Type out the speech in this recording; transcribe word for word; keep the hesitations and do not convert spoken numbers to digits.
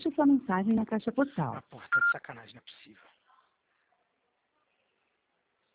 Deixe sua mensagem na caixa postal. Ah, porra, tá de sacanagem, não é possível.